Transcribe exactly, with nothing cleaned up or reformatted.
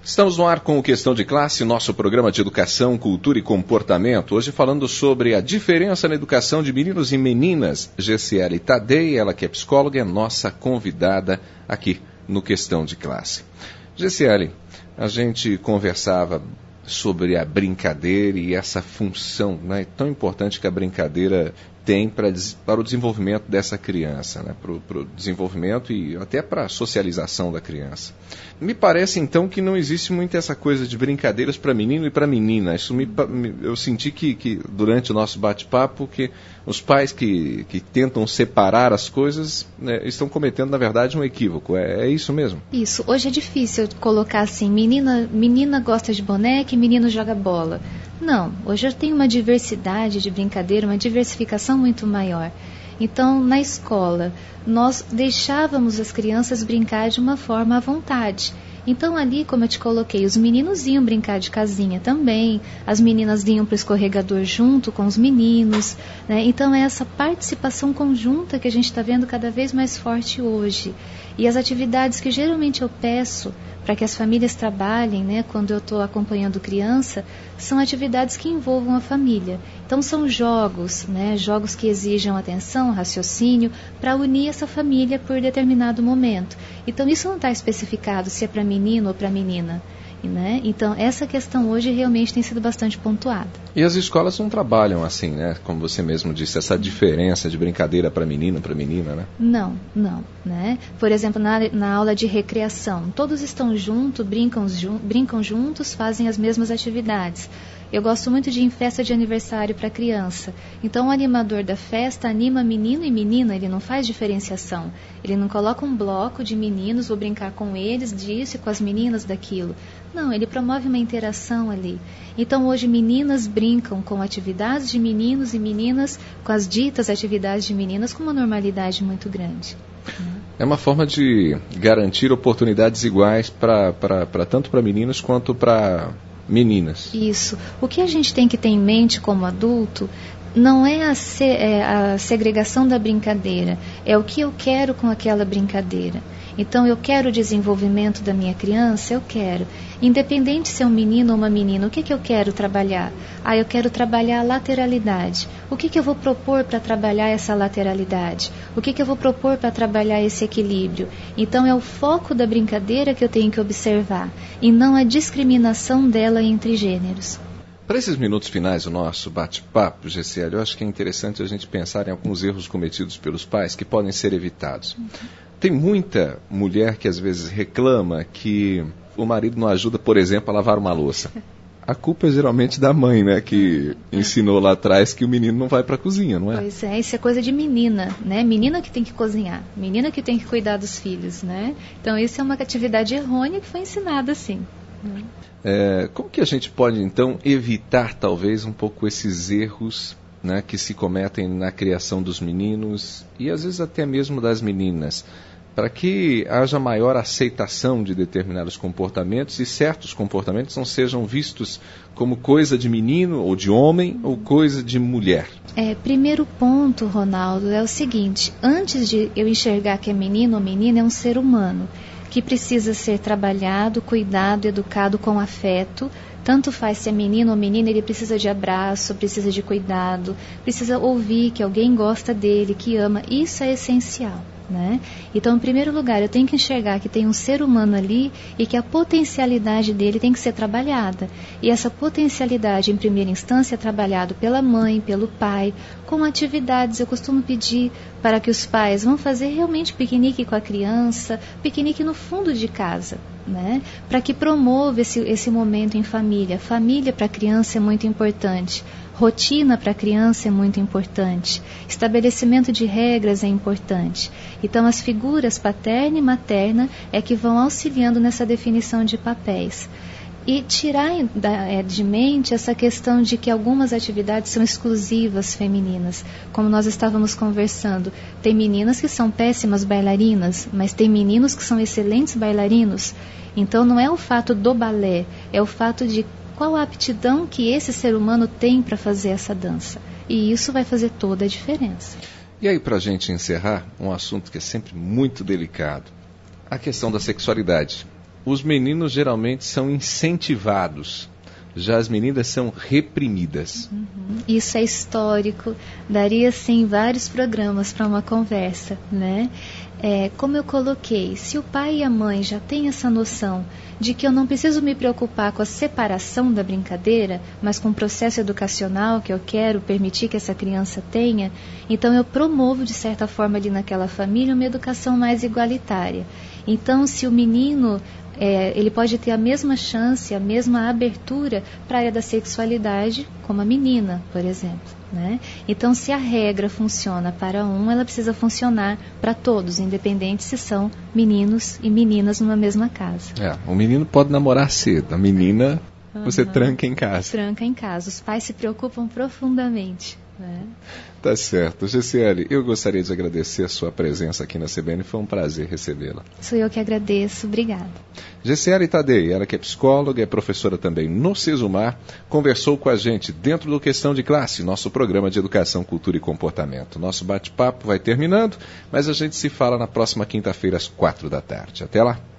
Estamos no ar com o Questão de Classe, nosso programa de educação, cultura e comportamento. Hoje falando sobre a diferença na educação de meninos e meninas. Gessiele Tadei, ela que é psicóloga, é nossa convidada aqui no Questão de Classe. Gessiele, a gente conversava sobre a brincadeira e essa função, né, tão importante que a brincadeira tem para, para o desenvolvimento dessa criança, né, para, o, para o desenvolvimento e até para a socialização da criança. Me parece, então, que não existe muito essa coisa de brincadeiras para menino e para menina. Isso me, eu senti que, que durante o nosso bate-papo que os pais que, que tentam separar as coisas, né, estão cometendo, na verdade, um equívoco. É, é isso mesmo? Isso. Hoje é difícil colocar assim, menina, menina gosta de boneca e menino joga bola. Não. Hoje eu tenho uma diversidade de brincadeira, uma diversificação muito maior. Então, na escola, nós deixávamos as crianças brincar de uma forma à vontade. Então, ali, como eu te coloquei, os meninos iam brincar de casinha também, as meninas iam para o escorregador junto com os meninos, né? Então, é essa participação conjunta que a gente está vendo cada vez mais forte hoje. E as atividades que geralmente eu peço para que as famílias trabalhem, né, quando eu estou acompanhando criança, são atividades que envolvam a família. Então são jogos, né, jogos que exijam atenção, raciocínio, para unir essa família por determinado momento. Então isso não está especificado se é para menino ou para menina. Né? Então, essa questão hoje realmente tem sido bastante pontuada. E as escolas não trabalham assim, né? Como você mesmo disse, essa diferença de brincadeira para menino, para menina, né? Não, não. Né? Por exemplo, na, na aula de recreação, todos estão juntos, brincam, jun, brincam juntos, fazem as mesmas atividades. Eu gosto muito de ir em festa de aniversário para criança. Então, o animador da festa anima menino e menina, ele não faz diferenciação. Ele não coloca um bloco de meninos, vou brincar com eles disso e com as meninas daquilo. Não, ele promove uma interação ali. Então, hoje, meninas brincam com atividades de meninos e meninas com as ditas atividades de meninas com uma normalidade muito grande. É uma forma de garantir oportunidades iguais pra, pra, pra, tanto para meninos quanto para meninas. Isso. O que a gente tem que ter em mente como adulto não é a, se, é a segregação da brincadeira, é o que eu quero com aquela brincadeira. Então, eu quero o desenvolvimento da minha criança, eu quero. Independente se é um menino ou uma menina, o que, que eu quero trabalhar? Ah, eu quero trabalhar a lateralidade. O que, que eu vou propor para trabalhar essa lateralidade? O que, que eu vou propor para trabalhar esse equilíbrio? Então, é o foco da brincadeira que eu tenho que observar, e não a discriminação dela entre gêneros. Para esses minutos finais do nosso bate-papo, Gessiele, eu acho que é interessante a gente pensar em alguns erros cometidos pelos pais que podem ser evitados. Uhum. Tem muita mulher que às vezes reclama que o marido não ajuda, por exemplo, a lavar uma louça. A culpa é geralmente da mãe, né, que ensinou lá atrás que o menino não vai para a cozinha, não é? Pois é, isso é coisa de menina, né? Menina que tem que cozinhar, menina que tem que cuidar dos filhos, né? Então isso é uma atividade errônea que foi ensinada assim. É, como que a gente pode, então, evitar, talvez, um pouco esses erros, né, que se cometem na criação dos meninos e, às vezes, até mesmo das meninas, para que haja maior aceitação de determinados comportamentos e certos comportamentos não sejam vistos como coisa de menino ou de homem ou coisa de mulher? É, primeiro ponto, Ronaldo, é o seguinte: antes de eu enxergar que é menino ou menina, é um ser humano que precisa ser trabalhado, cuidado, educado com afeto. Tanto faz se é menino ou menina, ele precisa de abraço, precisa de cuidado, precisa ouvir que alguém gosta dele, que ama. Isso é essencial, né? Então, em primeiro lugar, eu tenho que enxergar que tem um ser humano ali e que a potencialidade dele tem que ser trabalhada. E essa potencialidade, em primeira instância, é trabalhada pela mãe, pelo pai, com atividades. Eu costumo pedir para que os pais vão fazer realmente piquenique com a criança, piquenique no fundo de casa, né? Para que promova esse, esse momento em família. Família para a criança é muito importante. Rotina para a criança é muito importante. Estabelecimento de regras é importante. Então, as figuras paterna e materna é que vão auxiliando nessa definição de papéis. E tirar de mente essa questão de que algumas atividades são exclusivas femininas. Como nós estávamos conversando, tem meninas que são péssimas bailarinas, mas tem meninos que são excelentes bailarinos. Então, não é o fato do balé, é o fato de qual a aptidão que esse ser humano tem para fazer essa dança. E isso vai fazer toda a diferença. E aí, para a gente encerrar, um assunto que é sempre muito delicado, a questão da sexualidade. os meninos geralmente são incentivados, já as meninas são reprimidas. Uhum. Isso é histórico, daria sim vários programas para uma conversa, né? É, como eu coloquei, se o pai e a mãe já têm essa noção de que eu não preciso me preocupar com a separação da brincadeira, mas com o processo educacional que eu quero permitir que essa criança tenha, então eu promovo de certa forma ali naquela família uma educação mais igualitária. Então, se o menino, é, ele pode ter a mesma chance, a mesma abertura para a área da sexualidade como a menina, por exemplo, né? Então, se a regra funciona para um, ela precisa funcionar para todos, independente se são meninos e meninas numa mesma casa. É, o menino pode namorar cedo, a menina você uhum. tranca em casa. Tranca em casa, os pais se preocupam profundamente. É. Tá certo. Gessiele, eu gostaria de agradecer a sua presença aqui na C B N, foi um prazer recebê-la. Sou eu que agradeço, obrigada. Gessiele Tadei, ela que é psicóloga, é professora também no Sesumar, conversou com a gente dentro do Questão de Classe, nosso programa de Educação, Cultura e Comportamento. Nosso bate-papo vai terminando, mas a gente se fala na próxima quinta-feira às quatro da tarde. Até lá.